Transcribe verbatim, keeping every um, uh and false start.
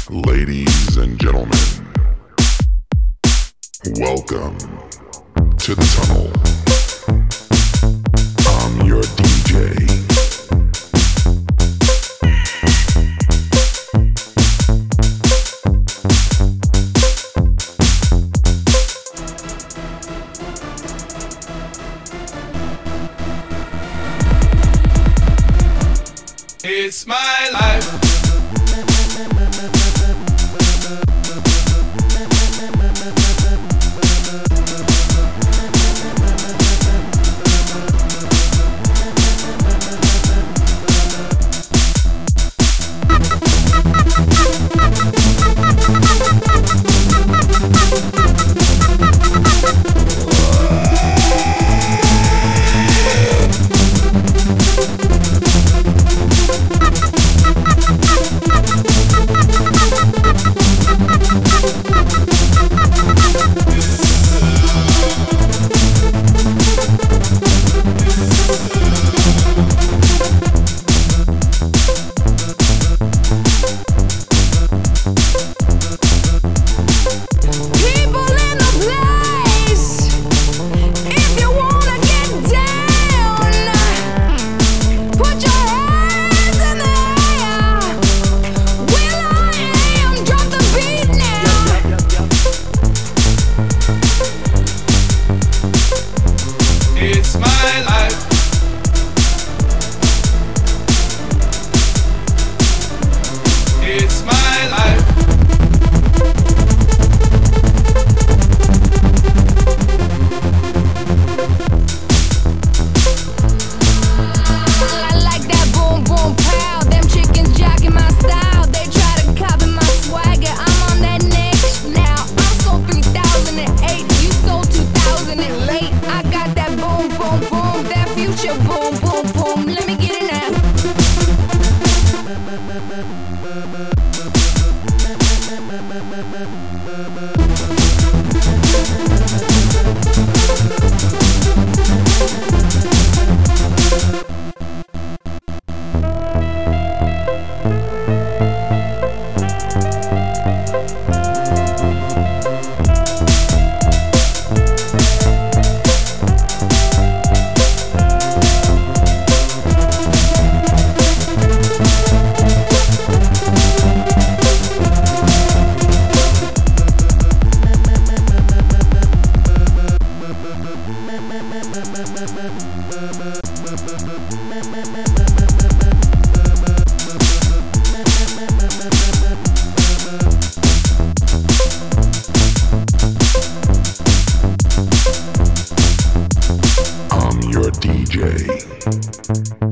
Ladies and gentlemen, welcome to the tunnel. I'm your D J. It's my life. It's my life. It's my life. I like that boom boom pow. Them chickens jacking my style. They try to copy my swagger. I'm on that next now. I'm sold three thousand eight. You sold two thousand late. I got that boom boom boom. That future boom boom boom. Let me get it now. I'm your D J.